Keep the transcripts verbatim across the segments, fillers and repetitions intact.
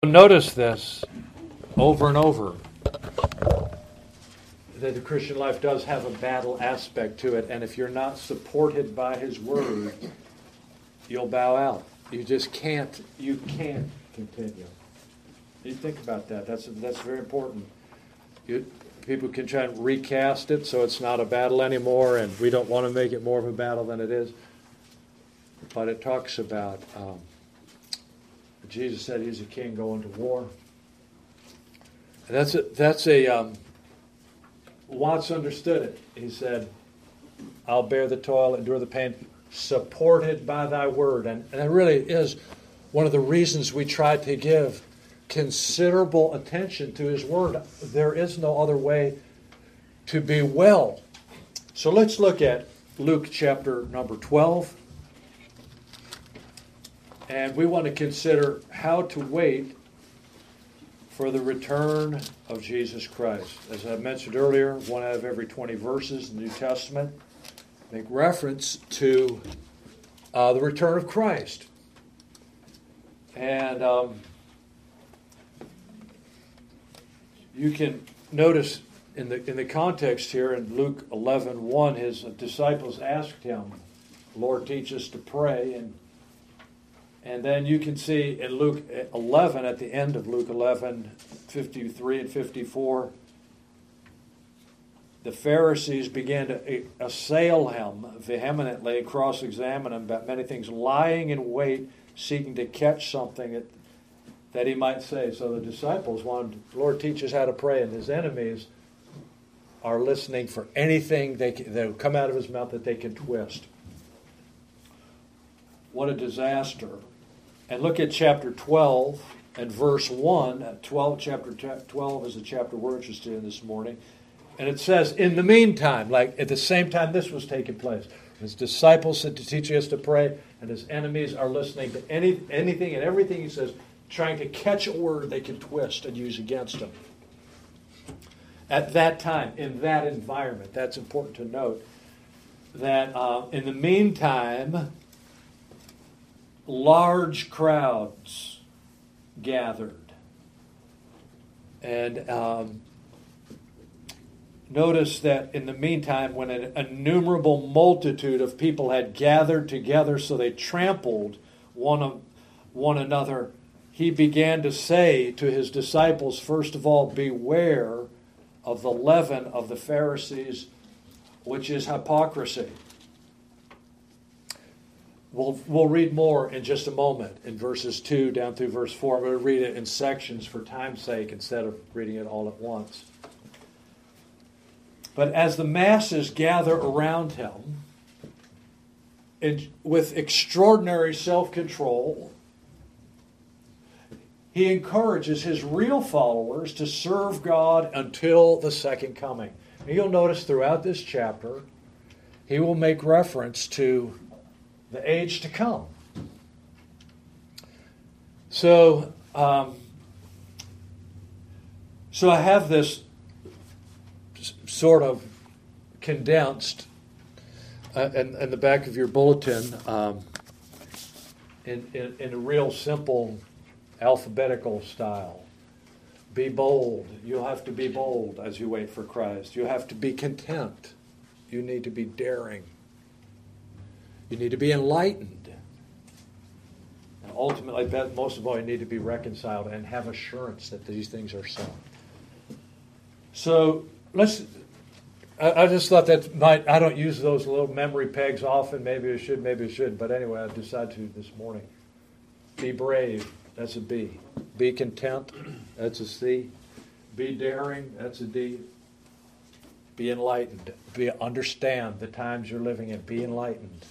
Notice this over and over, that the Christian life does have a battle aspect to it, and if you're not supported by His Word, you'll bow out. You just can't, you can't continue. You think about that. That's that's very important. You, people can try and recast it so it's not a battle anymore, and we don't want to make it more of a battle than it is. But it talks about, um, Jesus said He's a king going to war. And that's a, that's a um, Watts understood it. He said, I'll bear the toil, endure the pain, supported by thy word. And, and it really is one of the reasons we try to give considerable attention to His word. There is no other way to be well. So let's look at Luke chapter number twelve. And we want to consider how to wait for the return of Jesus Christ. As I mentioned earlier, one out of every twenty verses in the New Testament make reference to uh, the return of Christ. And um, you can notice in the in the context here in Luke eleven one, His disciples asked Him, Lord, teach us to pray. And And then you can see in Luke eleven, at the end of Luke eleven, fifty-three and fifty-four, the Pharisees began to assail Him vehemently, cross-examine Him about many things, lying in wait, seeking to catch something that, that He might say. So the disciples wanted, Lord, teach us how to pray, and His enemies are listening for anything they can, that will come out of His mouth that they can twist. What a disaster. And look at chapter twelve and verse one. twelve, chapter twelve is the chapter we're interested in this morning. And it says, in the meantime, like at the same time this was taking place, His disciples said to teach us to pray, and His enemies are listening to any anything and everything He says, trying to catch a word they can twist and use against Him. At that time, in that environment, that's important to note, that uh, in the meantime, large crowds gathered. And um, notice that in the meantime, when an innumerable multitude of people had gathered together so they trampled one of one another, He began to say to His disciples, first of all, beware of the leaven of the Pharisees, which is hypocrisy. We'll, we'll read more in just a moment in verses two down through verse four. I'm going to read it in sections for time's sake instead of reading it all at once. But as the masses gather around Him, it, with extraordinary self-control, He encourages His real followers to serve God until the second coming. And you'll notice throughout this chapter, He will make reference to the age to come. So, um, so I have this sort of condensed uh, in, in the back of your bulletin um, in, in, in a real simple alphabetical style. Be bold. You'll have to be bold as you wait for Christ. You have to be content. You need to be daring. You need to be enlightened. And ultimately, most of all, you need to be reconciled and have assurance that these things are so. So, let's... I, I just thought that might... I don't use those little memory pegs often. Maybe I should, maybe I shouldn't. But anyway, I decided to this morning. Be brave. That's a B. Be content. That's a C. Be daring. That's a D. Be enlightened. Be understand the times you're living in. Be enlightened.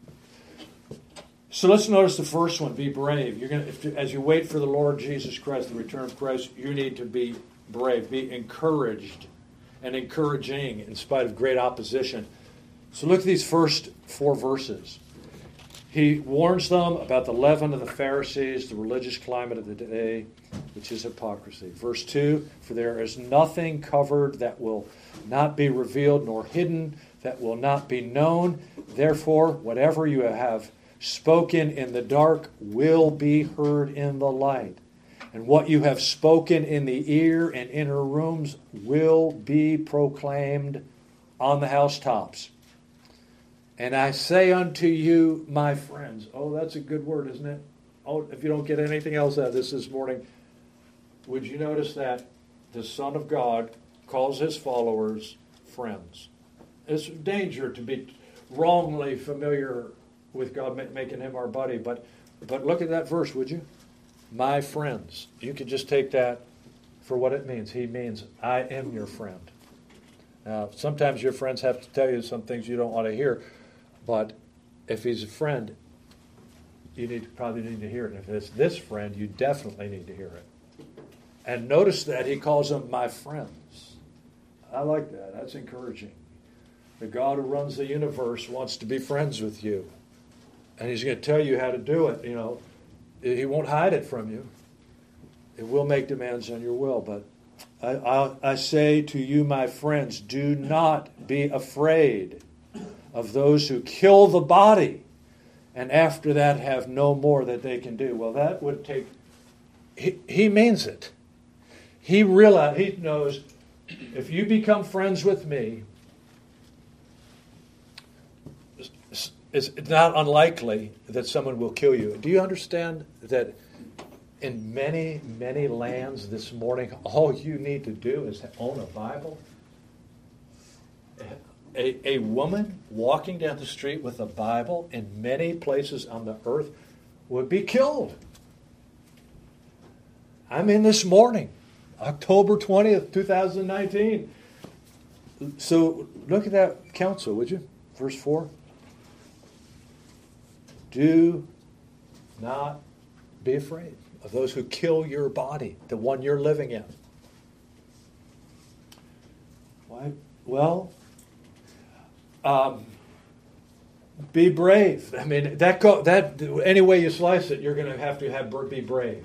So let's notice the first one, be brave. You're going to, as you wait for the Lord Jesus Christ, the return of Christ, you need to be brave, be encouraged and encouraging in spite of great opposition. So look at these first four verses. He warns them about the leaven of the Pharisees, the religious climate of the day, which is hypocrisy. Verse two, for there is nothing covered that will not be revealed, nor hidden that will not be known. Therefore, whatever you have spoken in the dark will be heard in the light. And what you have spoken in the ear and inner rooms will be proclaimed on the housetops. And I say unto you, my friends, oh, that's a good word, isn't it? Oh, if you don't get anything else out of this this morning, would you notice that the Son of God calls his followers friends? It's a danger to be wrongly familiar with God, making him our buddy, but but look at that verse, would you? My friends. You can just take that for what it means. He means, I am your friend. Now, sometimes your friends have to tell you some things you don't want to hear, but if he's a friend, you need to, probably need to hear it. If it's this friend, you definitely need to hear it. And notice that he calls them my friends. I like that. That's encouraging. The God who runs the universe wants to be friends with you. And he's going to tell you how to do it. You know, he won't hide it from you. It will make demands on your will. But I, I, I say to you, my friends, do not be afraid of those who kill the body, and after that have no more that they can do. Well, that would take... He, he means it. He realize, he knows, if you become friends with me, it's not unlikely that someone will kill you. Do you understand that in many, many lands this morning, all you need to do is own a Bible? A, a woman walking down the street with a Bible in many places on the earth would be killed. I'm in this morning, October twentieth, twenty nineteen. So look at that counsel, would you? Verse four. Do not be afraid of those who kill your body, the one you're living in. Why? Well, um, be brave. I mean, that go, that any way you slice it, you're going to have to have be brave.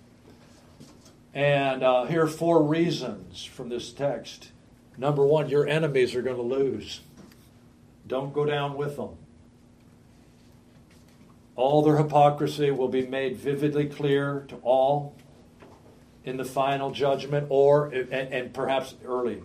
And uh, here are four reasons from this text. Number one, your enemies are going to lose. Don't go down with them. All their hypocrisy will be made vividly clear to all in the final judgment, or and, and perhaps early.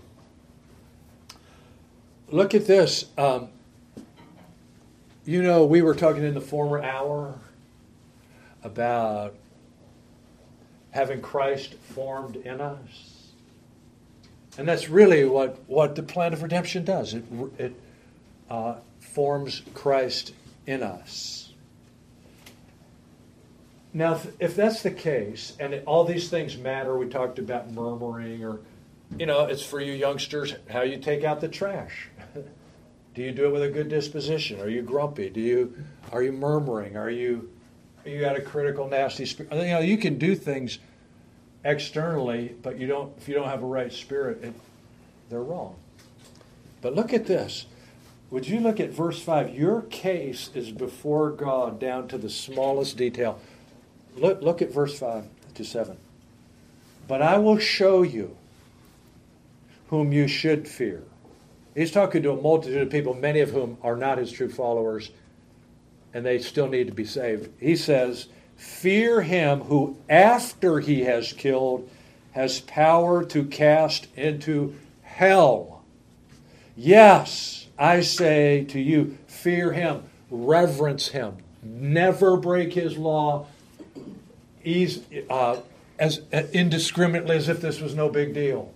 Look at this. Um, you know, we were talking in the former hour about having Christ formed in us. And that's really what, what the plan of redemption does. It, it uh, forms Christ in us. Now, if, if that's the case, and it, all these things matter, we talked about murmuring, or, you know, it's for you youngsters, how you take out the trash. Do you do it with a good disposition? Are you grumpy? Do you, are you murmuring? Are you, are you got a critical, nasty spirit? You know, you can do things externally, but you don't. If you don't have a right spirit, it, they're wrong. But look at this. Would you look at verse five? Your case is before God down to the smallest detail. Look, look at verse five to seven. But I will show you whom you should fear. He's talking to a multitude of people, many of whom are not his true followers, and they still need to be saved. He says, fear him who, after he has killed, has power to cast into hell. Yes, I say to you, fear him, reverence him, never break his law, He's, uh, as uh, indiscriminately as if this was no big deal.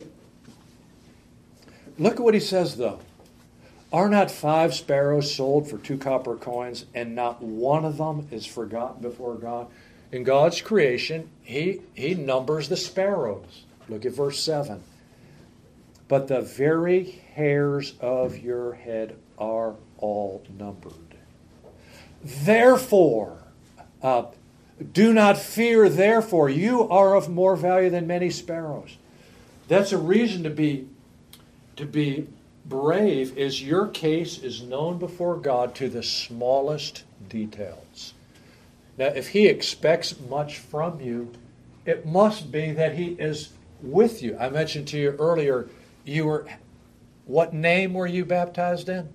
Look at what he says, though. Are not five sparrows sold for two copper coins, and not one of them is forgotten before God? In God's creation, he, he numbers the sparrows. Look at verse seven. But the very hairs of your head are all numbered. Therefore, uh, do not fear, therefore, you are of more value than many sparrows. That's a reason to be, to be brave, is your case is known before God to the smallest details. Now, if he expects much from you, it must be that he is with you. I mentioned to you earlier, you were, what name were you baptized in?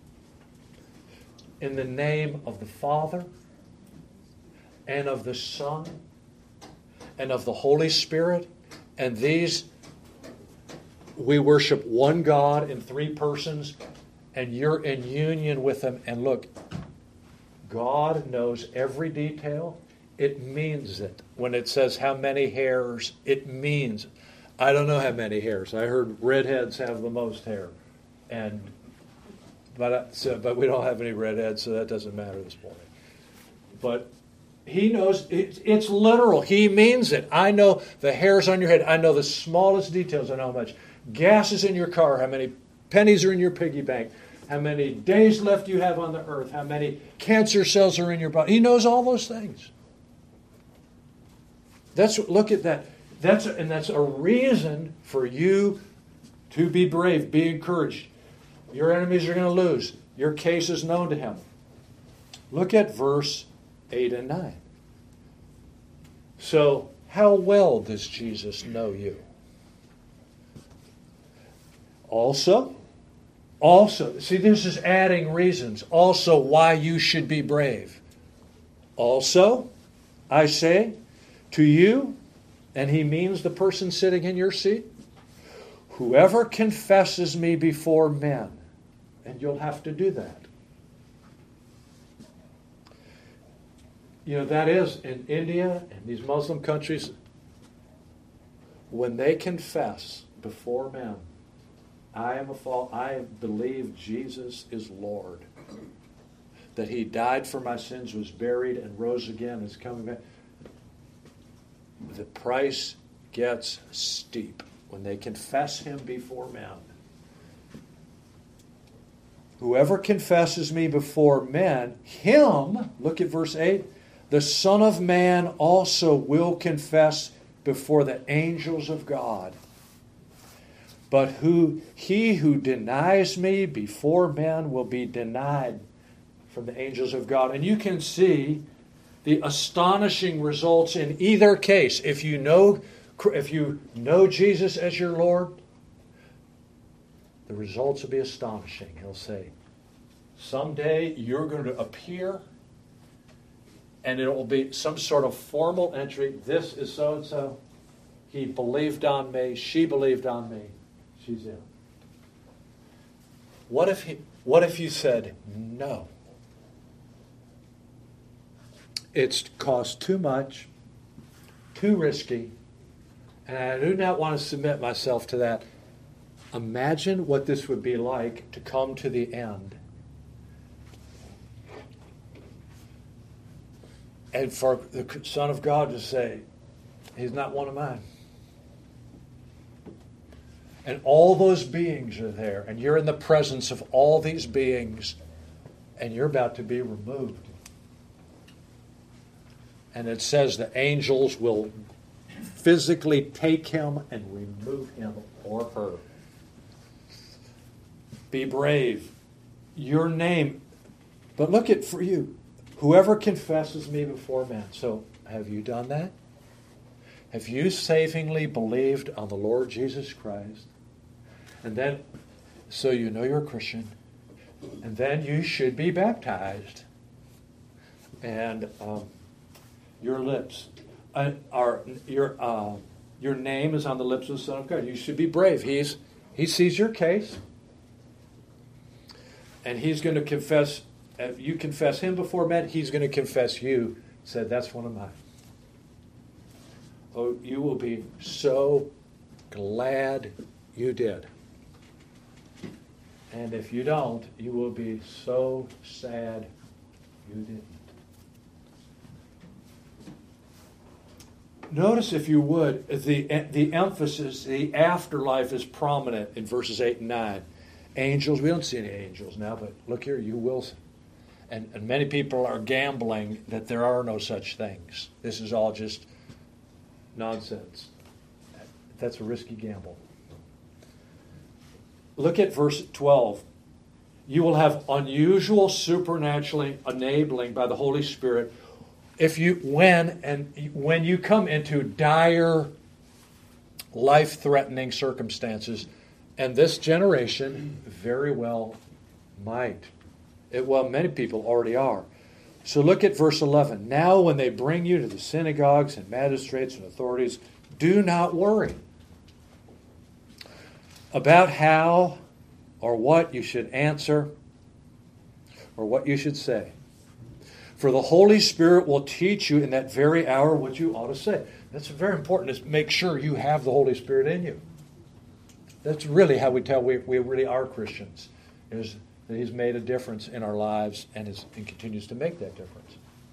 In the name of the Father, and of the Son, and of the Holy Spirit. And these, we worship one God in three persons, and you're in union with Him. And look, God knows every detail. It means it. When it says how many hairs, it means. I don't know how many hairs. I heard redheads have the most hair, and but so, but we don't have any redheads, so that doesn't matter this morning. But He knows it, it's literal. He means it. I know the hairs on your head. I know the smallest details. I know how much gas is in your car, how many pennies are in your piggy bank, how many days left you have on the earth, how many cancer cells are in your body. He knows all those things. That's look at that. That's and that's a reason for you to be brave, be encouraged. Your enemies are going to lose. Your case is known to Him. Look at verse eight and nine. So, how well does Jesus know you? Also, also, see, this is adding reasons. Also, why you should be brave. Also, I say to you, and He means the person sitting in your seat, whoever confesses me before men, and you'll have to do that. You know, that is, in India and these Muslim countries, when they confess before men, I am a fault, I believe Jesus is Lord, that He died for my sins, was buried, and rose again, is coming back. The price gets steep when they confess Him before men. Whoever confesses me before men, him, look at verse eight, the Son of Man also will confess before the angels of God. But who he who denies me before men will be denied from the angels of God. And you can see the astonishing results in either case. If you know, if you know Jesus as your Lord, the results will be astonishing. He'll say, someday you're going to appear, and it will be some sort of formal entry. This is so-and-so. He believed on me. She believed on me. She's in. What if he, what if you said, no? It's cost too much, too risky, and I do not want to submit myself to that. Imagine what this would be like to come to the end. And for the Son of God to say, He's not one of mine. And all those beings are there, and you're in the presence of all these beings, and you're about to be removed. And it says the angels will physically take Him and remove him or her. Be brave. Your name. But look at for you. Whoever confesses me before men. So, have you done that? Have you savingly believed on the Lord Jesus Christ? And then, so you know you're a Christian. And then you should be baptized. And um, your lips uh, are, your, uh, your name is on the lips of the Son of God. You should be brave. He's, he sees your case. And He's going to confess. If you confess Him before men, He's going to confess you. Said, that's one of mine. Oh, you will be so glad you did. And if you don't, you will be so sad you didn't. Notice, if you would, the, the emphasis, the afterlife is prominent in verses eight and nine. Angels, we don't see any angels now, but look here, you will. And, and many people are gambling that there are no such things. This is all just nonsense. That's a risky gamble. Look at verse twelve. You will have unusual supernaturally enabling by the Holy Spirit if you when and when you come into dire life-threatening circumstances. And this generation very well might. It, well, many people already are. So look at verse eleven. Now when they bring you to the synagogues and magistrates and authorities, do not worry about how or what you should answer or what you should say. For the Holy Spirit will teach you in that very hour what you ought to say. That's very important, is make sure you have the Holy Spirit in you. That's really how we tell we, we really are Christians, is that He's made a difference in our lives and, is, and continues to make that difference.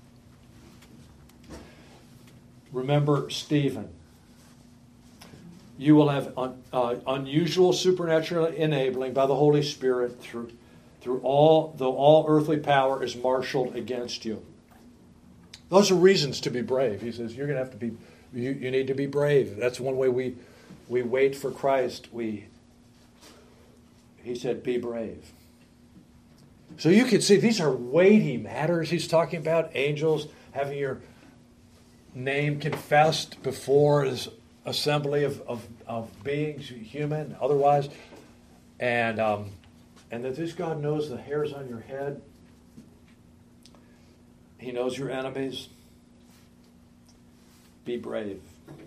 Remember Stephen. You will have un, uh, unusual supernatural enabling by the Holy Spirit through through all, though all earthly power is marshaled against you. Those are reasons to be brave. He says you're going to have to be. You, you need to be brave. That's one way we we wait for Christ. We. He said, "Be brave." So you can see these are weighty matters. He's talking about angels having your name confessed before His assembly of, of, of beings, human, otherwise, and um, and that this God knows the hairs on your head. He knows your enemies. Be brave.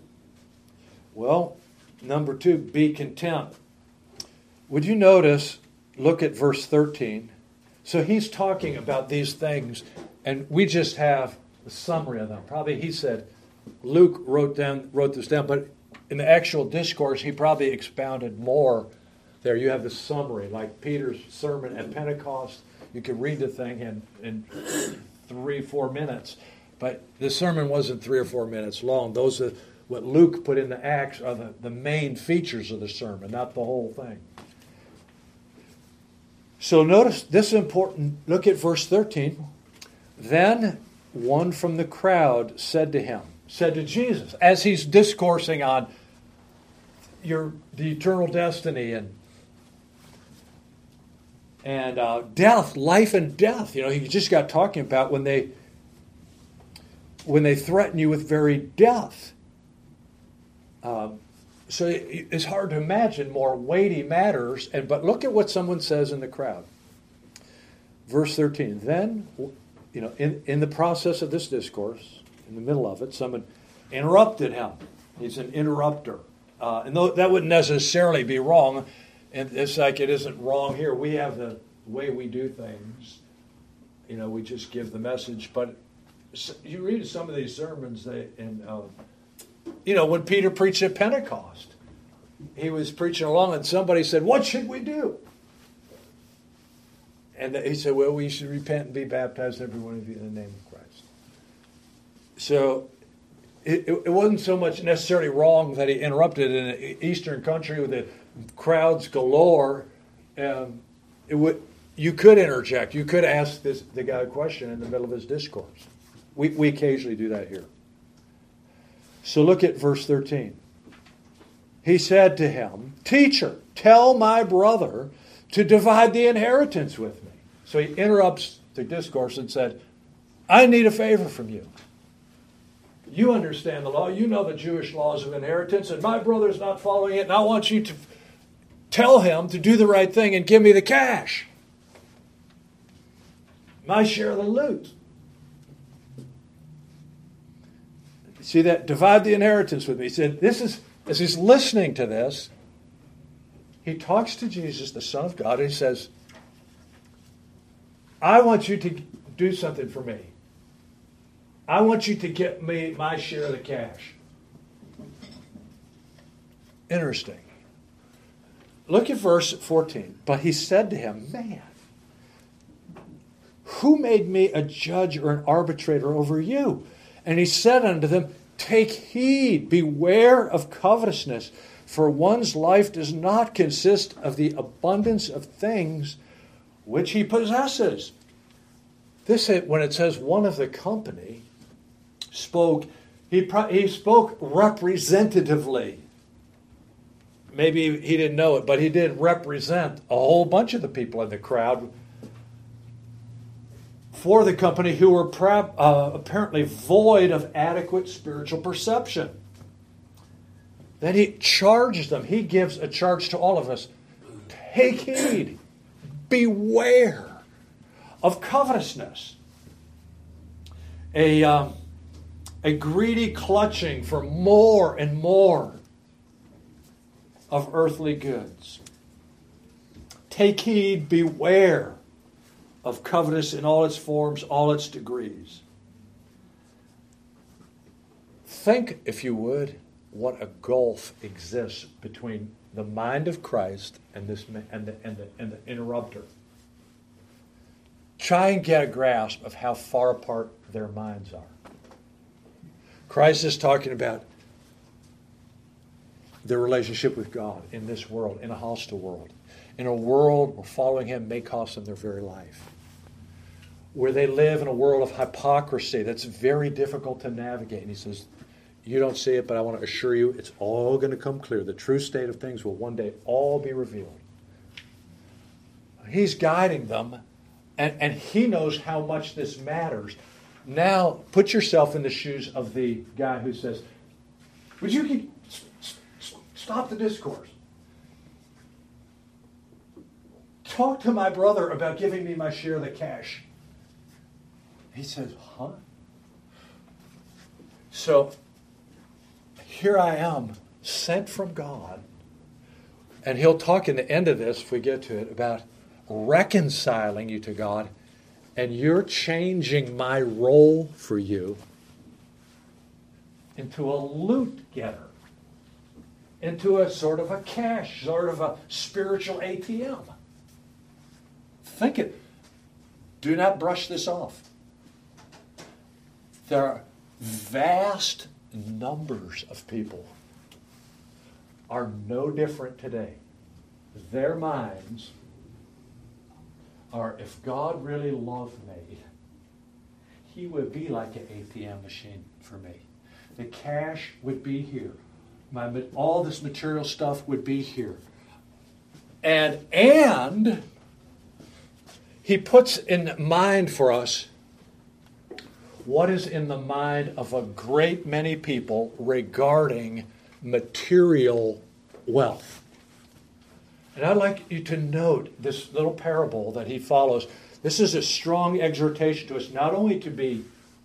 Well, number two, be content. Would you notice, look at verse thirteen. So he's talking about these things, and we just have a summary of them. Probably he said, Luke wrote down wrote this down, but in the actual discourse, he probably expounded more there. You have the summary, like Peter's sermon at Pentecost. You could read the thing in, in three, four minutes, but the sermon wasn't three or four minutes long. Those are what Luke put in the Acts are the, the main features of the sermon, not the whole thing. So notice this is important. Look at verse thirteen. Then one from the crowd said to him, said to Jesus, as he's discoursing on your the eternal destiny and and uh, death, life and death. You know, he just got talking about when they when they threaten you with very death. Um, so it, it's hard to imagine more weighty matters. And but look at what someone says in the crowd. Verse thirteen. Then, you know, in, in the process of this discourse, in the middle of it, someone interrupted him. He's an interrupter. Uh, and though that wouldn't necessarily be wrong, and it's like it isn't wrong here. We have the way we do things. You know, we just give the message. But you read some of these sermons, they, and uh, you know, when Peter preached at Pentecost, he was preaching along, and somebody said, "What should we do?" And he said, "Well, we should repent and be baptized, every one of you, in the name of Christ." So it, it wasn't so much necessarily wrong that he interrupted in an Eastern country with the crowds galore. Um, it would you could interject. You could ask this, the guy a question in the middle of his discourse. We we occasionally do that here. So look at verse thirteen. He said to him, "Teacher, tell my brother to divide the inheritance with me." So he interrupts the discourse and said, "I need a favor from you. You understand the law. You know the Jewish laws of inheritance, and my brother's not following it, and I want you to tell him to do the right thing and give me the cash, my share of the loot." See that? Divide the inheritance with me. He said, this is, as he's listening to this, he talks to Jesus, the Son of God, and he says, "I want you to do something for me. I want you to get me my share of the cash." Interesting. Look at verse fourteen. But he said to him, "Man, who made me a judge or an arbitrator over you?" And he said unto them, "Take heed, beware of covetousness, for one's life does not consist of the abundance of things which he possesses." This, when it says one of the company spoke, he, he spoke representatively. Maybe he didn't know it, but he did represent a whole bunch of the people in the crowd for the company who were uh, apparently void of adequate spiritual perception. Then he charges them. He gives a charge to all of us. Take heed. Beware of covetousness. a, um, a greedy clutching for more and more of earthly goods. Take heed, beware of covetous in all its forms, all its degrees. Think, if you would, what a gulf exists between the mind of Christ and this and the, and the, and the interrupter. Try and get a grasp of how far apart their minds are. Christ is talking about their relationship with God in this world, in a hostile world. In a world where following Him may cost them their very life. Where they live in a world of hypocrisy that's very difficult to navigate. And He says, you don't see it, but I want to assure you it's all going to come clear. The true state of things will one day all be revealed. He's guiding them, and, and He knows how much this matters. Now, put yourself in the shoes of the guy who says, would you keep, stop the discourse? Talk to my brother about giving me my share of the cash. He says, huh? So, here I am, sent from God. And He'll talk in the end of this, if we get to it, about reconciling you to God. And you're changing my role for you into a loot getter. Into a sort of a cash, sort of a spiritual A T M. Think it. Do not brush this off. There are vast numbers of people are no different today. Their minds are, if God really loved me, He would be like an A T M machine for me. The cash would be here. My, all this material stuff would be here. And, and He puts in mind for us what is in the mind of a great many people regarding material wealth. And I'd like you to note this little parable that He follows. This is a strong exhortation to us not only to be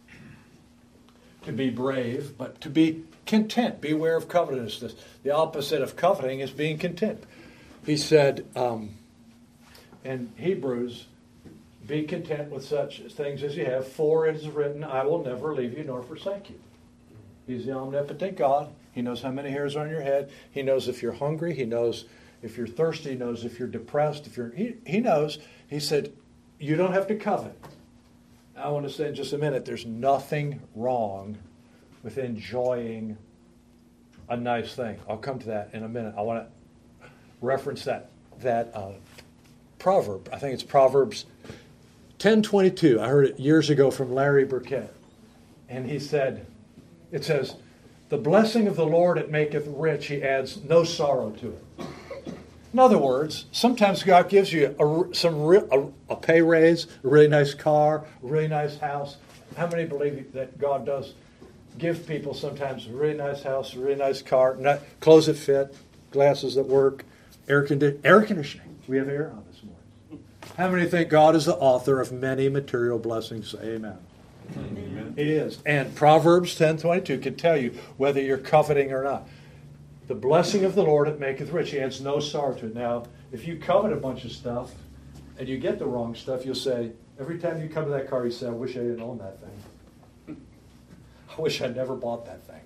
to be brave, but to be content. Beware of covetousness. The opposite of coveting is being content. He said um, in Hebrews, be content with such things as you have, for it is written, I will never leave you nor forsake you. He's the omnipotent God. He knows how many hairs are on your head. He knows if you're hungry. He knows if you're thirsty. He knows if you're depressed. If you're He, he knows. He said, you don't have to covet. I want to say in just a minute, there's nothing wrong with enjoying a nice thing. I'll come to that in a minute. I want to reference that, that uh, proverb. I think it's Proverbs ten twenty-two. I heard it years ago from Larry Burkett. And he said, it says, the blessing of the Lord it maketh rich, He adds no sorrow to it. In other words, sometimes God gives you a, some re, a, a pay raise, a really nice car, a really nice house. How many believe that God does give people sometimes a really nice house, a really nice car, not, clothes that fit, glasses that work, air, condi- air conditioning? We have air on this morning. How many think God is the author of many material blessings? Amen. Amen. He is. And Proverbs ten twenty-two can tell you whether you're coveting or not. The blessing of the Lord it maketh rich. He adds no sorrow to it. Now, if you covet a bunch of stuff and you get the wrong stuff, you'll say, every time you come to that car, you say, I wish I didn't own that thing. I wish I never bought that thing.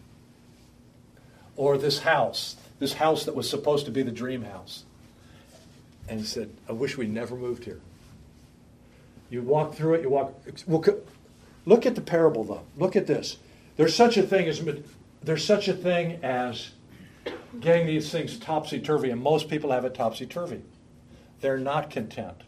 Or this house, this house that was supposed to be the dream house. And he said, I wish we never moved here. You walk through it, you walk... Look at the parable, though. Look at this. There's such a thing as there's such a thing as getting these things topsy-turvy, and most people have it topsy-turvy. They're not content.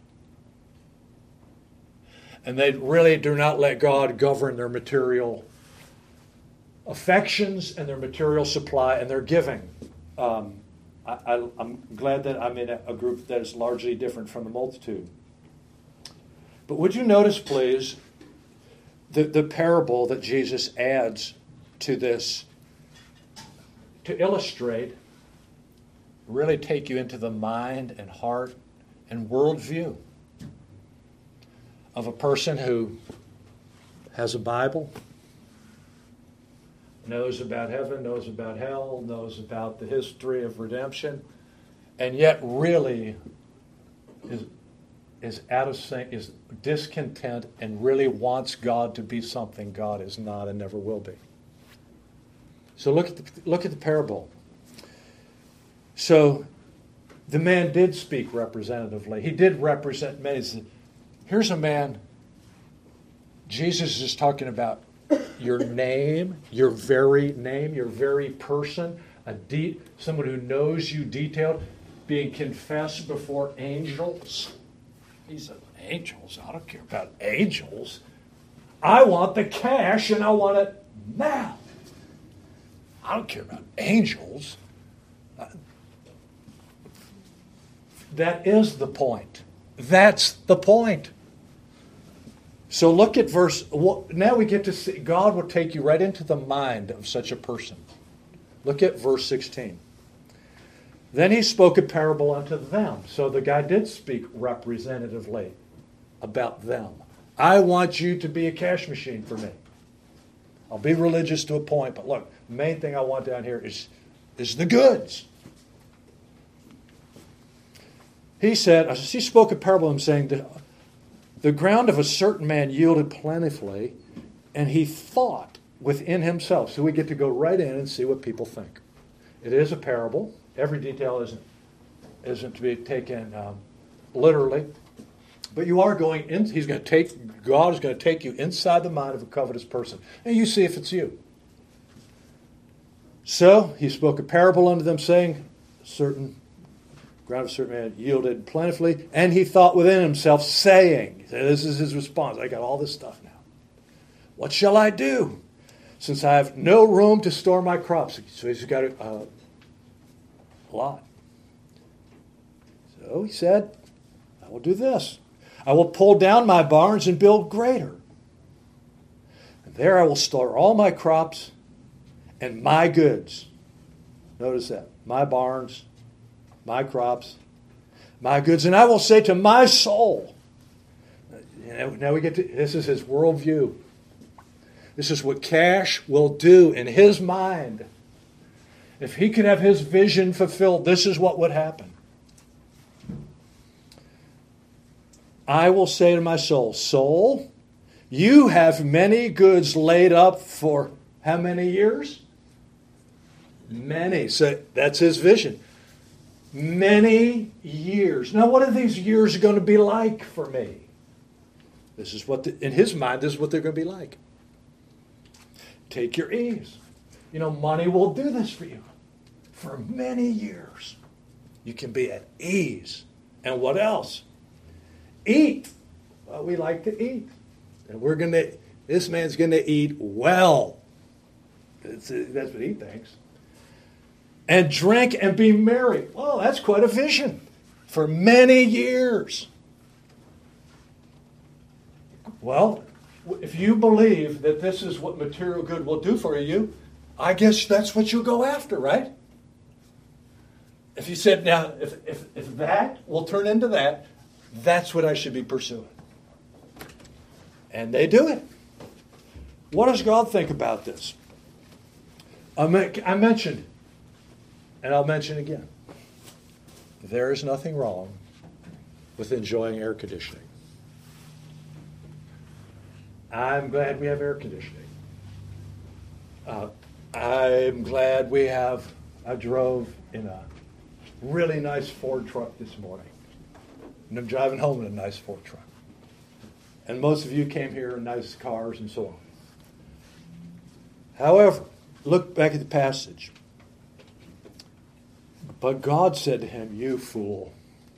And they really do not let God govern their material affections and their material supply and their giving. Um, I, I, I'm glad that I'm in a, a group that is largely different from the multitude. But would you notice, please, the, the parable that Jesus adds to this to illustrate, really take you into the mind and heart and worldview of a person who has a Bible, knows about heaven, knows about hell, knows about the history of redemption, and yet really is is out of sync, is discontent, and really wants God to be something God is not and never will be. So look at the, look at the parable. So the man did speak representatively. He did represent many. Here's a man. Jesus is talking about your name, your very name, your very person, a de- someone who knows you detailed, being confessed before angels. He said, angels? I don't care about angels. I want the cash and I want it now. I don't care about angels. That is the point. That's the point. So look at verse, now we get to see, God will take you right into the mind of such a person. Look at verse sixteen. Then he spoke a parable unto them. So the guy did speak representatively about them. I want you to be a cash machine for me. I'll be religious to a point, but look, the main thing I want down here is, is the goods. He said, he spoke a parable to him saying, the, the ground of a certain man yielded plentifully, and he thought within himself. So we get to go right in and see what people think. It is a parable. Every detail isn't, isn't to be taken um, literally. But you are going in, he's going to take, God is going to take you inside the mind of a covetous person. And you see if it's you. So he spoke a parable unto them, saying, certain ground of a certain man yielded plentifully, and he thought within himself, saying, this is his response, I got all this stuff now. What shall I do? Since I have no room to store my crops. So he's got a, uh, a lot. So he said, I will do this. I will pull down my barns and build greater. And there I will store all my crops and my goods. Notice that. My barns, my crops, my goods. And I will say to my soul, now we get to, this is his worldview. This is what cash will do in his mind. If he could have his vision fulfilled, this is what would happen. I will say to my soul, soul, you have many goods laid up for how many years? Many. So that's his vision. Many years. Now, what are these years going to be like for me? This is what, the, in his mind, this is what they're going to be like. Take your ease. You know, money will do this for you. For many years, you can be at ease. And what else? Eat. Well, we like to eat. And we're going to, this man's going to eat well. That's, that's what he thinks. And drink and be merry. Well, that's quite a vision. For many years. Well, if you believe that this is what material good will do for you, I guess that's what you'll go after, right? If you said, now, if, if, if that will turn into that, that's what I should be pursuing. And they do it. What does God think about this? I, me- I mentioned, and I'll mention again, there is nothing wrong with enjoying air conditioning. I'm glad we have air conditioning. Uh, I'm glad we have, I drove in a really nice Ford truck this morning. And I'm driving home in a nice Ford truck. And most of you came here in nice cars and so on. However, look back at the passage. But God said to him, you fool.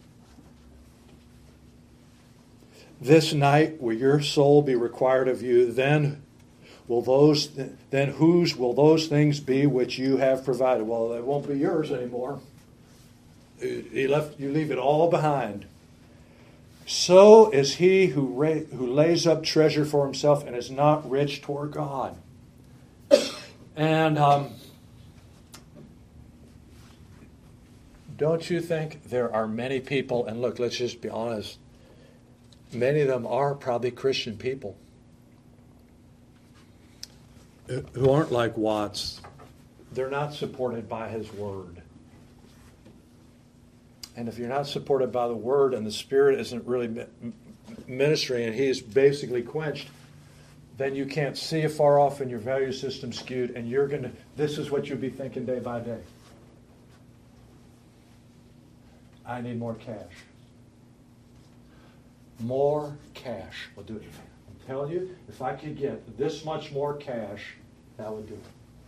This night will your soul be required of you, then will those then whose will those things be which you have provided? Well, they won't be yours anymore. You left you leave it all behind. So is he who ra- who lays up treasure for himself and is not rich toward God. And um, don't you think there are many people, and look, let's just be honest, many of them are probably Christian people, who aren't like Watts, they're not supported by his word. And if you're not supported by the word and the Spirit isn't really ministering and he is basically quenched, then you can't see afar off and your value system skewed, and you're going to, this is what you'll be thinking day by day. I need more cash. More cash will do it. I'm telling you, if I could get this much more cash, that would do it.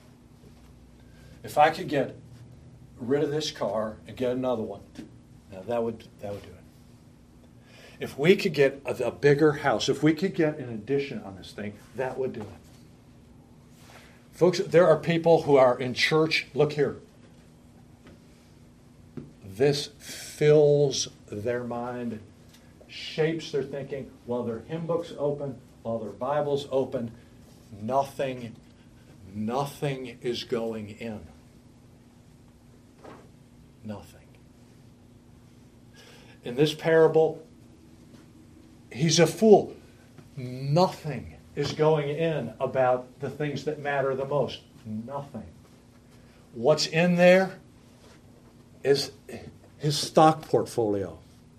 If I could get rid of this car and get another one, now that would that would do it. If we could get a, a bigger house, if we could get an addition on this thing, that would do it. Folks, there are people who are in church. Look here. This fills their mind, shapes their thinking while their hymn book's open, while their Bible's open. Nothing, nothing is going in. Nothing. In this parable, he's a fool. Nothing is going in about the things that matter the most. Nothing. What's in there is his stock portfolio.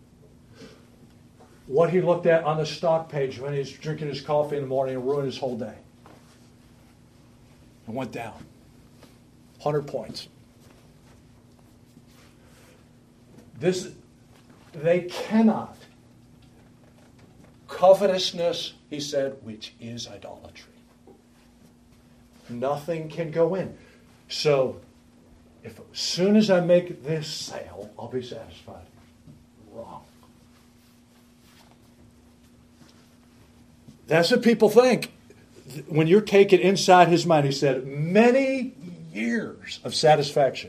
What he looked at on the stock page when he's drinking his coffee in the morning and ruined his whole day. And went down. one hundred points. This, they cannot. Covetousness, he said, which is idolatry. Nothing can go in. So, if as soon as I make this sale, I'll be satisfied. Wrong. That's what people think. When you're taken inside his mind, he said, many years of satisfaction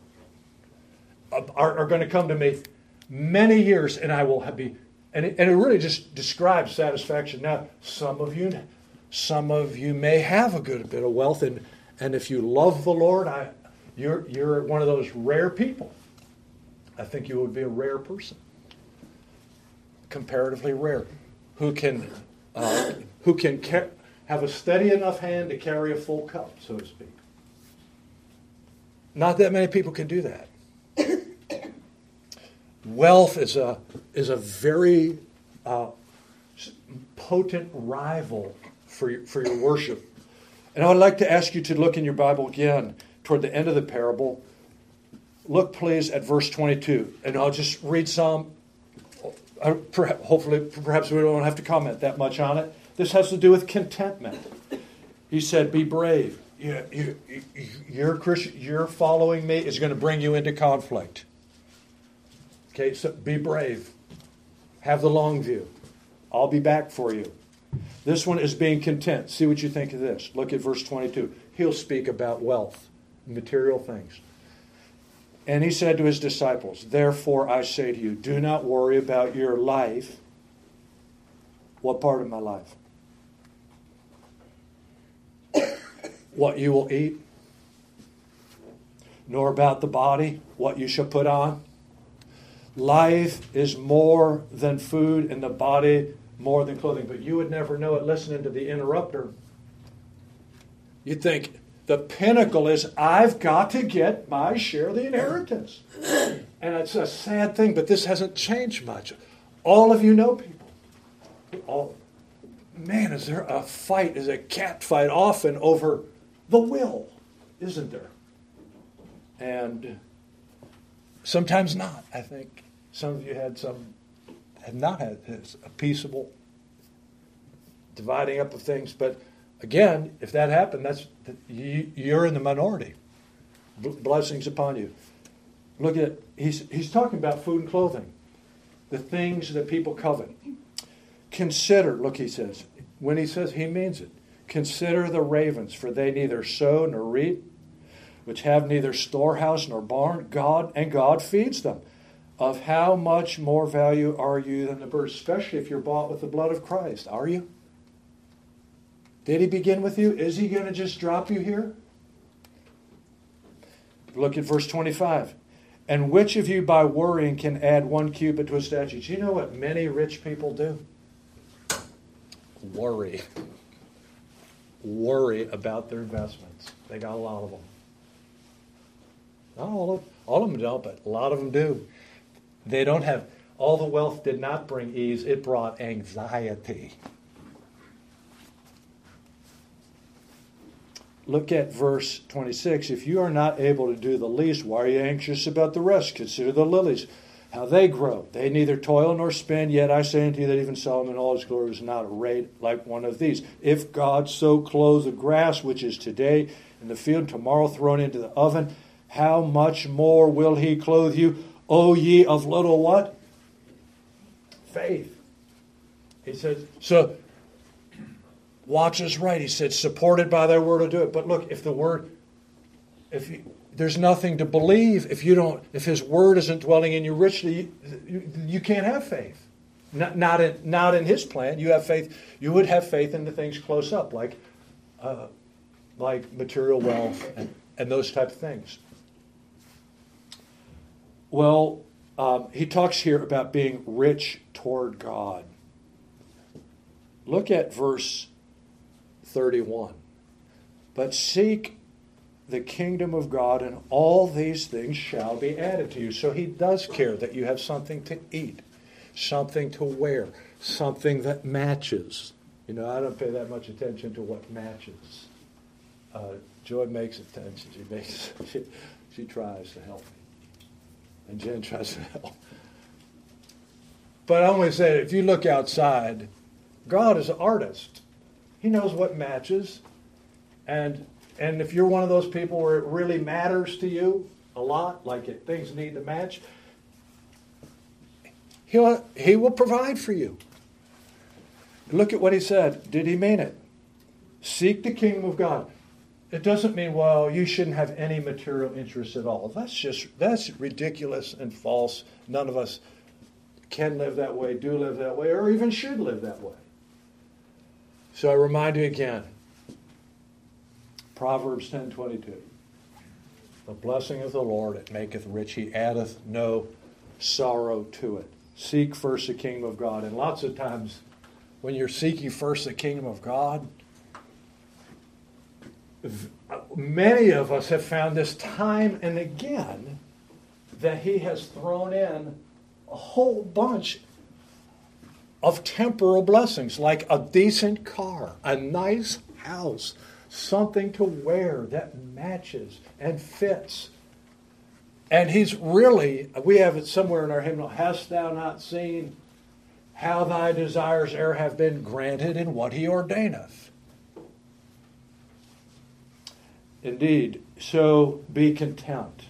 are, are going to come to me. Many years, and I will have be, and it, and it really just describes satisfaction. Now, some of you, some of you may have a good bit of wealth, and and if you love the Lord, I, you're you're one of those rare people. I think you would be a rare person, comparatively rare, who can uh, who can ca- have a steady enough hand to carry a full cup, so to speak. Not that many people can do that. Wealth is a is a very uh, potent rival for your, for your worship. And I would like to ask you to look in your Bible again toward the end of the parable. Look, please, at verse twenty-two. And I'll just read some. Uh, perhaps, hopefully, perhaps we don't have to comment that much on it. This has to do with contentment. He said, be brave. You, you, you, your, Christian, your following me is going to bring you into conflict. Okay, so be brave. Have the long view. I'll be back for you. This one is being content. See what you think of this. Look at verse twenty-two. He'll speak about wealth, material things. And he said to his disciples, therefore I say to you, do not worry about your life. What part of my life? What you will eat. Nor about the body, what you shall put on. Life is more than food, and the body more than clothing. But you would never know it listening to the interrupter. You'd think the pinnacle is, I've got to get my share of the inheritance. And it's a sad thing, but this hasn't changed much. All of you know people. All, man, is there a fight, is a cat fight often over the will, isn't there? And sometimes not, I think. Some of you had some, have not had a peaceable dividing up of things. But again, if that happened, that's you, you're in the minority. Blessings upon you. Look at, he's, he's talking about food and clothing. The things that people covet. Consider, look, he says. When he says, he means it. Consider the ravens, for they neither sow nor reap, which have neither storehouse nor barn. God, and God feeds them. Of how much more value are you than the birds, especially if you're bought with the blood of Christ? Are you? Did he begin with you? Is he going to just drop you here? Look at verse twenty-five. And which of you by worrying can add one cubit to a statute? Do you know what many rich people do? Worry. worry about their investments. They got a lot of them. Not all of, all of them don't, but a lot of them do. They don't have, all the wealth did not bring ease, it brought anxiety. Look at verse twenty-six. If you are not able to do the least, why are you anxious about the rest? Consider the lilies, how they grow. They neither toil nor spin, yet I say unto you that even Solomon in all his glory was not arrayed like one of these. If God so clothes the grass, which is today in the field, tomorrow thrown into the oven, how much more will he clothe you, O ye of little what? Faith. He says, so watch us right. He said, supported by thy word will do it. But look, if the word, if you, there's nothing to believe, if you don't, if his word isn't dwelling in you richly, you, you, you can't have faith. Not, not in not in his plan. You have faith. You would have faith in the things close up, like uh, like material wealth and, and those type of things. Well, um, he talks here about being rich toward God. Look at verse thirty-one. But seek the kingdom of God, and all these things shall be added to you. So he does care that you have something to eat, something to wear, something that matches. You know, I don't pay that much attention to what matches. Uh, Joy makes attention. She makes. She, she tries to help me. And Jen tries to help. But I always say, if you look outside, God is an artist. He knows what matches. And and if you're one of those people where it really matters to you a lot, like it, things need to match, he'll, he will provide for you. Look at what he said. Did he mean it? Seek the kingdom of God. It doesn't mean, well, you shouldn't have any material interests at all. That's just, that's ridiculous and false. None of us can live that way, do live that way, or even should live that way. So I remind you again, Proverbs ten twenty-two. The blessing of the Lord, it maketh rich. He addeth no sorrow to it. Seek first the kingdom of God. And lots of times, when you're seeking first the kingdom of God, many of us have found this time and again that he has thrown in a whole bunch of temporal blessings, like a decent car, a nice house, something to wear that matches and fits. And he's really, we have it somewhere in our hymnal, hast thou not seen how thy desires e'er have been granted in what he ordaineth? Indeed, so be content.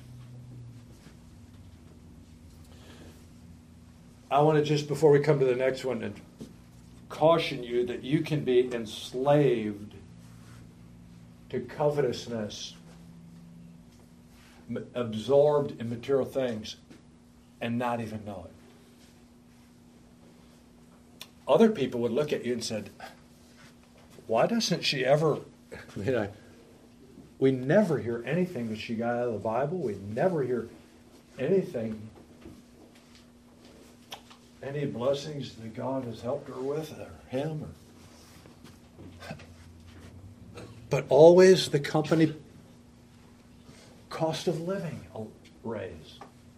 I want to just, before we come to the next one, and caution you that you can be enslaved to covetousness, absorbed in material things, and not even know it. Other people would look at you and said, why doesn't she ever, you know, we never hear anything that she got out of the Bible. We never hear anything, any blessings that God has helped her with, or him. Or... But always the company cost of living raise.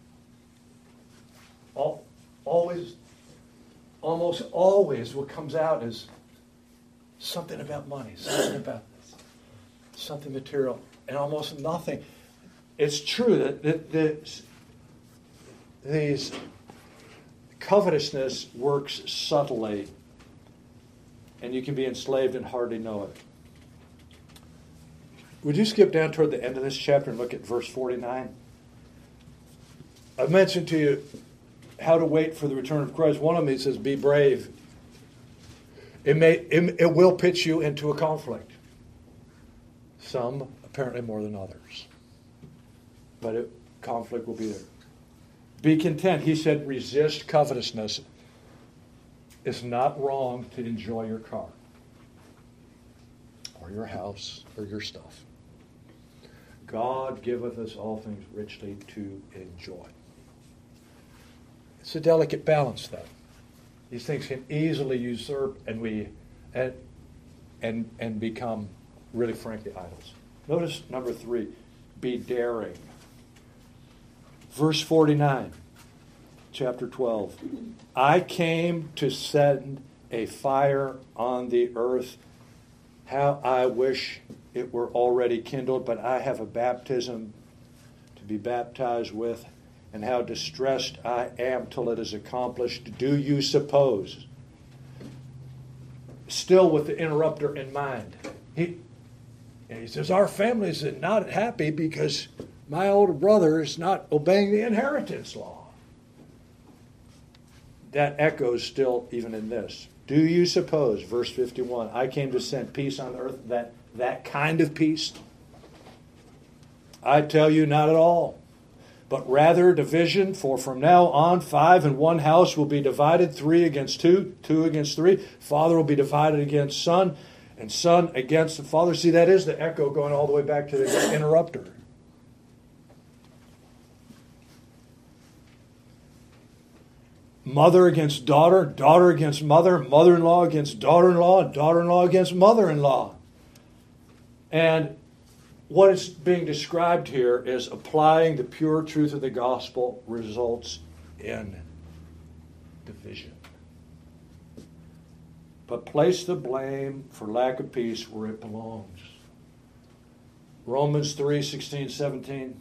All, always, almost always what comes out is something about money, something about something material, and almost nothing. It's true that, that, that these covetousness works subtly, and you can be enslaved and hardly know it. Would you skip down toward the end of this chapter and look at verse forty-nine? I've mentioned to you how to wait for the return of Christ. One of them, he says, be brave. It may, it, it will pitch you into a conflict. Some, apparently more than others. But it, conflict will be there. Be content. He said, resist covetousness. It's not wrong to enjoy your car, or your house, or your stuff. God giveth us all things richly to enjoy. It's a delicate balance, though. These things can easily usurp and we and and and become really frankly idols. Notice number three, be daring. Verse forty-nine, chapter twelve. I came to send a fire on the earth. How I wish it were already kindled, but I have a baptism to be baptized with, and how distressed I am till it is accomplished. Do you suppose? Still with the interrupter in mind. He, and he says, our family's not happy because my older brother is not obeying the inheritance law. That echoes still even in this. Do you suppose, verse fifty-one, I came to send peace on the earth, that that kind of peace? I tell you, not at all. But rather division, for from now on five in one house will be divided, three against two, two against three. Father will be divided against son, and son against the father. See, that is the echo going all the way back to the interrupter. Mother against daughter, daughter against mother, mother-in-law against daughter-in-law, and daughter-in-law against mother-in-law. And what is being described here is applying the pure truth of the gospel results in division. But place the blame for lack of peace where it belongs. Romans three, sixteen, seventeen.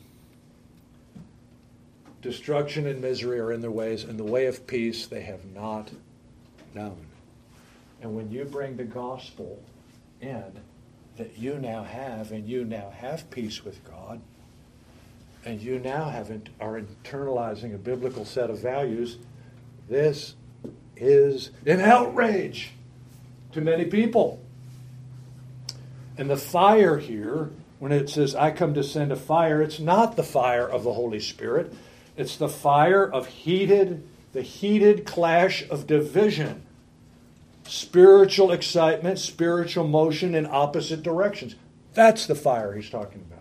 Destruction and misery are in their ways, and the way of peace they have not known. And when you bring the gospel in, that you now have, and you now have peace with God, and you now have are internalizing a biblical set of values, this is an outrage to many people. And the fire here, when it says, I come to send a fire, it's not the fire of the Holy Spirit. It's the fire of heated, the heated clash of division. Spiritual excitement, spiritual motion in opposite directions. That's the fire he's talking about.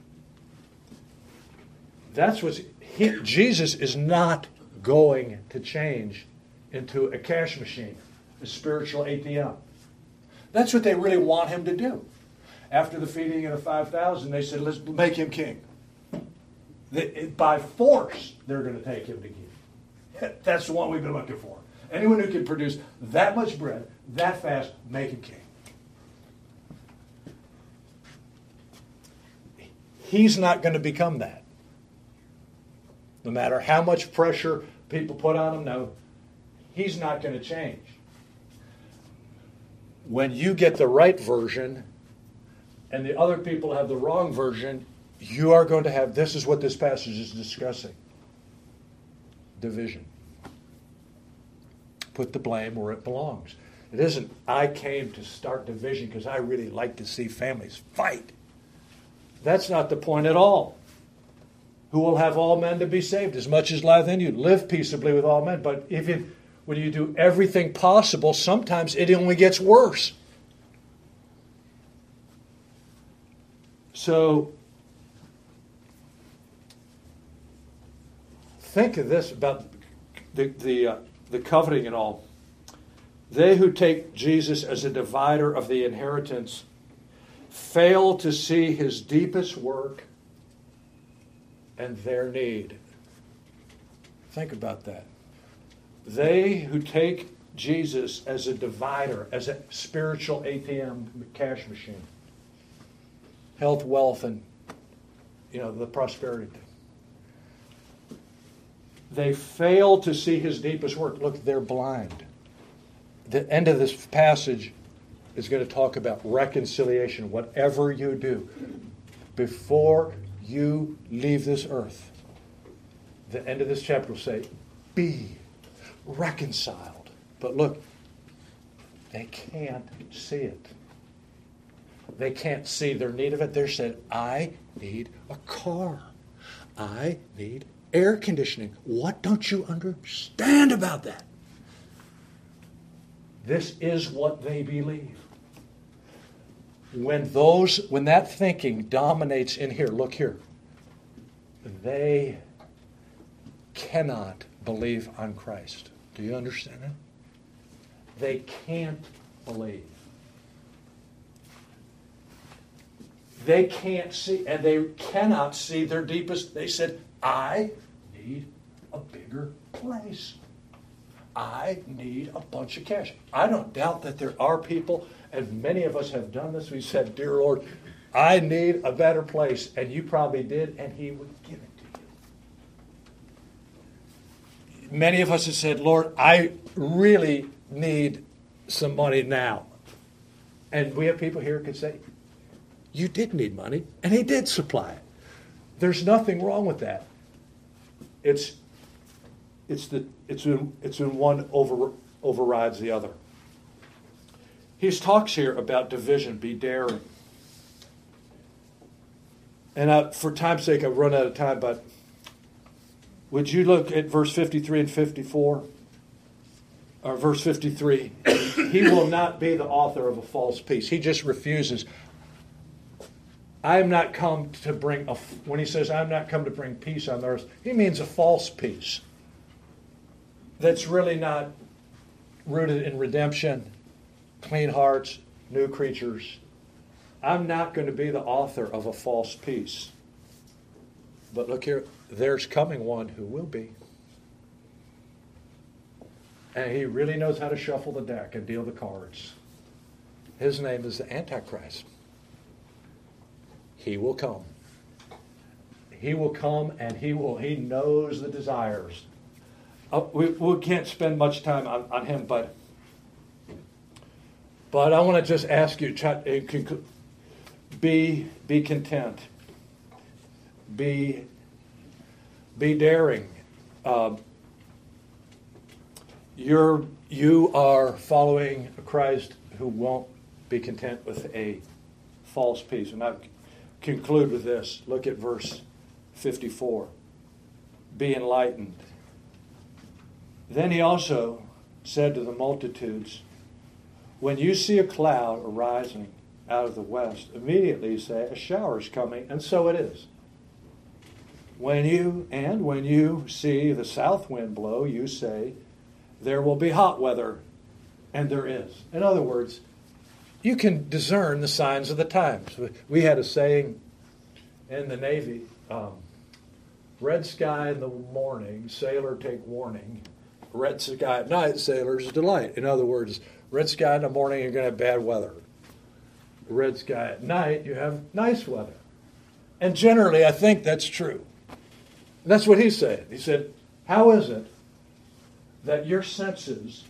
That's what Jesus is not going to change into a cash machine, a spiritual A T M. That's what they really want him to do. After the feeding of the five thousand, they said, let's make him king. By force, they're going to take him to king. That's the one we've been looking for. Anyone who can produce that much bread, that fast, make him king. He's not going to become that. No matter how much pressure people put on him, no, he's not going to change. When you get the right version and the other people have the wrong version, you are going to have, this is what this passage is discussing. Division. Put the blame where it belongs. It isn't, I came to start division because I really like to see families fight. That's not the point at all. Who will have all men to be saved, as much as lieth in you. Live peaceably with all men. But if you, when you do everything possible, sometimes it only gets worse. So, think of this about the the, uh, the coveting and all. They who take Jesus as a divider of the inheritance fail to see his deepest work and their need. Think about that. They who take Jesus as a divider, as a spiritual A T M cash machine, health, wealth, and you know the prosperity thing. They fail to see his deepest work. Look, they're blind. The end of this passage is going to talk about reconciliation. Whatever you do, before you leave this earth, the end of this chapter will say, be reconciled. But look, they can't see it. They can't see their need of it. They're saying, I need a car. I need air conditioning. What don't you understand about that? This is what they believe. When those, when that thinking dominates in here, look here, they cannot believe on Christ. Do you understand that? They can't believe. They can't see, and they cannot see their deepest. They said, I need a bigger place. I need a bunch of cash. I don't doubt that there are people, and many of us have done this. We said, dear Lord, I need a better place. And you probably did, and he would give it to you. Many of us have said, Lord, I really need some money now. And we have people here who could say, you did need money, and he did supply it. There's nothing wrong with that. It's it's the it's in it's in one over overrides the other. He talks here about division, be daring. And I, for time's sake, I've run out of time, but would you look at verse fifty-three and fifty-four? Or verse fifty-three. He will not be the author of a false peace. He just refuses. I am not come to bring, a, when he says, I'm not come to bring peace on the earth, he means a false peace that's really not rooted in redemption, clean hearts, new creatures. I'm not going to be the author of a false peace. But look here, there's coming one who will be. And he really knows how to shuffle the deck and deal the cards. His name is the Antichrist. He will come. He will come, and he will. He knows the desires. Uh, we, we can't spend much time on, on him, but but I want to just ask you: try, uh, be be content. Be be daring. Uh, you're you are following a Christ who won't be content with a false peace. And I conclude with this. Look at verse fifty-four. Be enlightened. Then he also said to the multitudes, when you see a cloud arising out of the west, immediately say, a shower is coming, and so it is. When you and when you see the south wind blow, you say, there will be hot weather, and there is. In other words, you can discern the signs of the times. We had a saying in the Navy, um, red sky in the morning, sailor take warning. Red sky at night, sailor's delight. In other words, red sky in the morning, you're going to have bad weather. Red sky at night, you have nice weather. And generally, I think that's true. And that's what he said. He said, how is it that your senses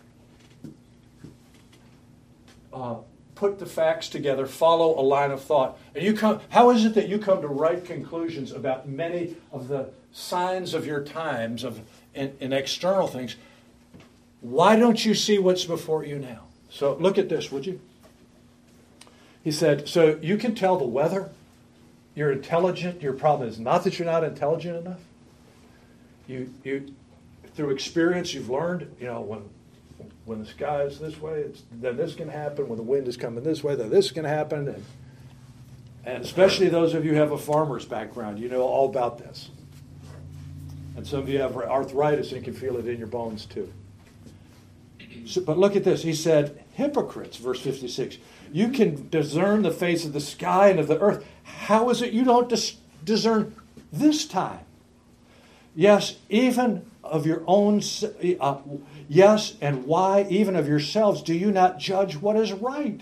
Uh, put the facts together, follow a line of thought. And you come. How is it that you come to right conclusions about many of the signs of your times of in, in external things? Why don't you see what's before you now? So look at this, would you? He said, so you can tell the weather. You're intelligent. Your problem is not that you're not intelligent enough. You you through experience you've learned, you know, when When the sky is this way, it's, then this can happen. When the wind is coming this way, then this can happen. And, and especially those of you who have a farmer's background, you know all about this. And some of you have arthritis and can feel it in your bones too. So, but look at this. He said, hypocrites, verse fifty-six. You can discern the face of the sky and of the earth. How is it you don't dis- discern this time? Yes, even of your own, uh, yes, and why, even of yourselves, do you not judge what is right?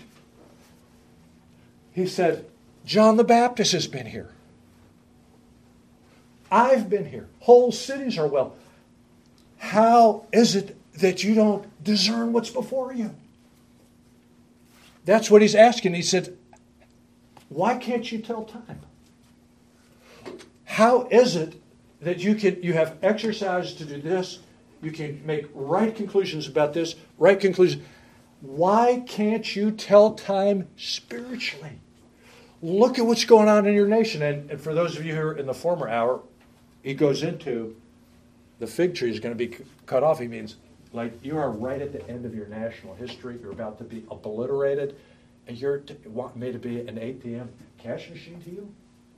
He said, John the Baptist has been here. I've been here. Whole cities are well. How is it that you don't discern what's before you? That's what he's asking. He said, why can't you tell time? How is it that you can you have exercise to do this, you can make right conclusions about this, right conclusions. Why can't you tell time spiritually? Look at what's going on in your nation. And, and for those of you who are in the former hour, he goes into the fig tree is going to be cut off. He means, like, you are right at the end of your national history. You're about to be obliterated, and you're t- want me to be an A T M cash machine to you?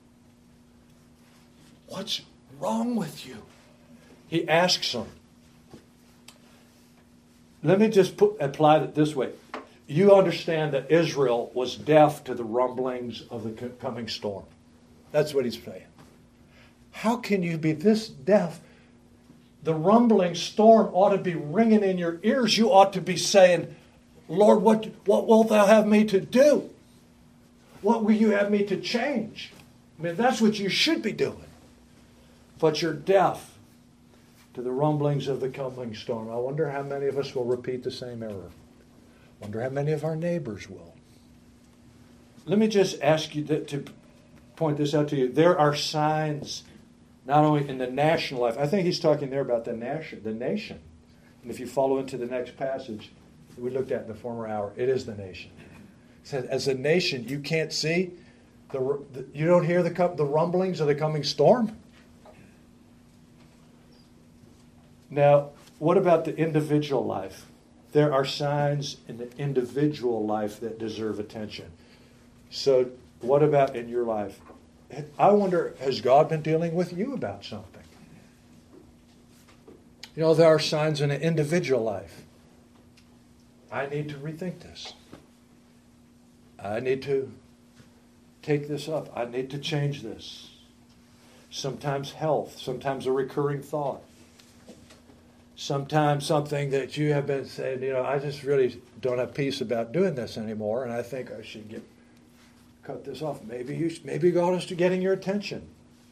What's wrong with you? He asks them. Let me just put, apply it this way. You understand that Israel was deaf to the rumblings of the coming storm. That's what he's saying. How can you be this deaf? The rumbling storm ought to be ringing in your ears. You ought to be saying, Lord, what, what wilt thou have me to do? What will you have me to change? I mean, that's what you should be doing. But you're deaf to the rumblings of the coming storm. I wonder how many of us will repeat the same error. I wonder how many of our neighbors will. Let me just ask you to, to point this out to you. There are signs not only in the national life. I think he's talking there about the nation. The nation. And if you follow into the next passage we looked at in the former hour, it is the nation. It says, as a nation, you can't see, the, the you don't hear the, the rumblings of the coming storm? Now, what about the individual life? There are signs in the individual life that deserve attention. So, what about in your life? I wonder, has God been dealing with you about something? You know, there are signs in an individual life. I need to rethink this. I need to take this up. I need to change this. Sometimes health, sometimes a recurring thought. Sometimes something that you have been saying, you know, I just really don't have peace about doing this anymore, and I think I should get cut this off. Maybe you, maybe God is getting your attention.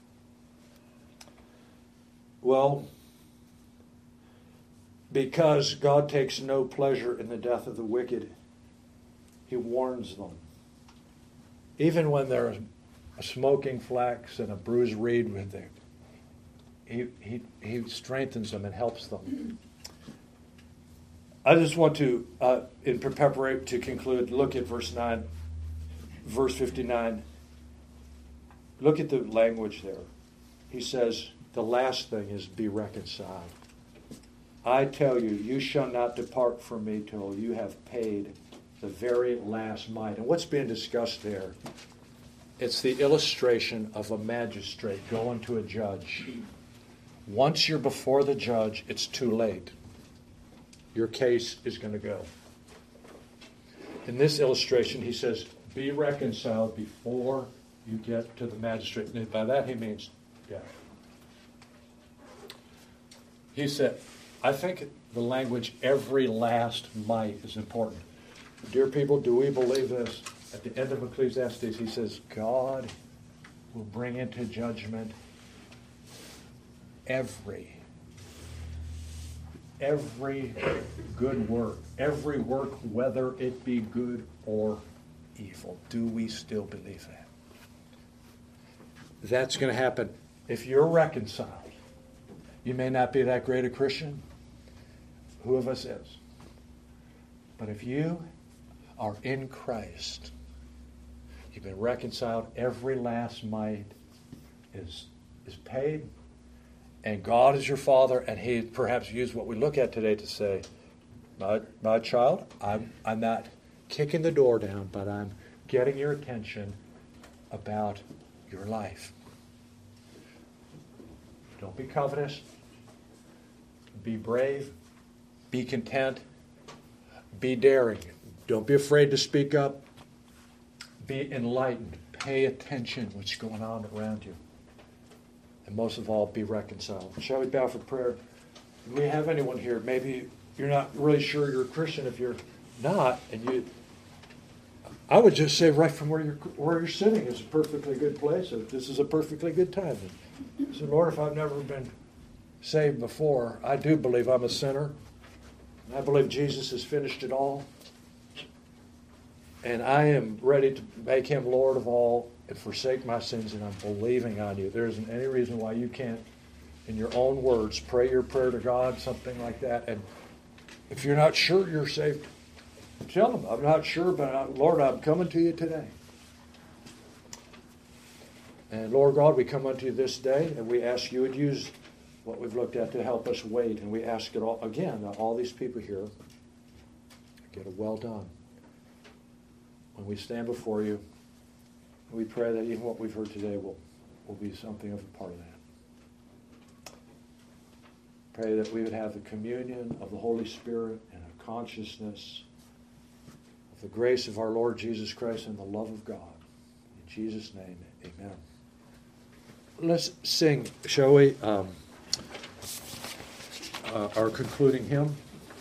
Well, because God takes no pleasure in the death of the wicked, he warns them. Even when there's a smoking flax and a bruised reed with them, he, he, he strengthens them and helps them. I just want to, uh, in preparation to conclude, look at verse nine, verse fifty-nine. Look at the language there. He says, the last thing is be reconciled. I tell you, you shall not depart from me till you have paid the very last mite. And what's being discussed there? It's the illustration of a magistrate going to a judge. Once you're before the judge, it's too late. Your case is going to go. In this illustration, he says, be reconciled before you get to the magistrate. And by that he means death. He said, I think the language, every last mite, is important. Dear people, do we believe this? At the end of Ecclesiastes, he says, God will bring into judgment every, every good work, every work, whether it be good or evil. Do we still believe that? That's going to happen if you're reconciled. You may not be that great a Christian. Who of us is? But if you are in Christ, you've been reconciled, every last mite is, is paid, and God is your Father, and he perhaps used what we look at today to say, my, my child, I'm, I'm not kicking the door down, but I'm getting your attention about your life. Don't be covetous. Be brave. Be content. Be daring. Don't be afraid to speak up. Be enlightened. Pay attention to what's going on around you. And most of all, be reconciled. Shall we bow for prayer? Do we have anyone here? Maybe you're not really sure you're a Christian. If you're not, and you, I would just say right from where you're where you're sitting is a perfectly good place. This is a perfectly good time. So, Lord, if I've never been saved before, I do believe I'm a sinner. I believe Jesus has finished it all. And I am ready to make him Lord of all and forsake my sins, and I'm believing on you. There isn't any reason why you can't, in your own words, pray your prayer to God, something like that. And if you're not sure you're saved, tell him, I'm not sure, but I, Lord, I'm coming to you today. And Lord God, we come unto you this day, and we ask you would use what we've looked at to help us wait. And we ask it all, again, that all these people here get a well done. When we stand before you, we pray that even what we've heard today will, will be something of a part of that. Pray that we would have the communion of the Holy Spirit and a consciousness the grace of our Lord Jesus Christ and the love of God. In Jesus' name, amen. Let's sing, shall we? Um, uh, our concluding hymn.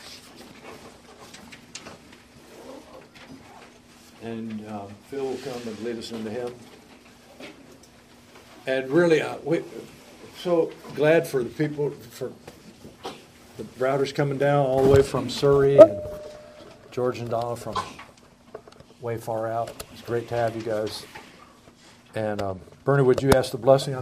And um, Phil will come and lead us into hymn. And really, uh, we so glad for the people, for the Browders coming down all the way from Surrey, and George and Donna from way far out. It's great to have you guys. And um, Bernie, would you ask the blessing on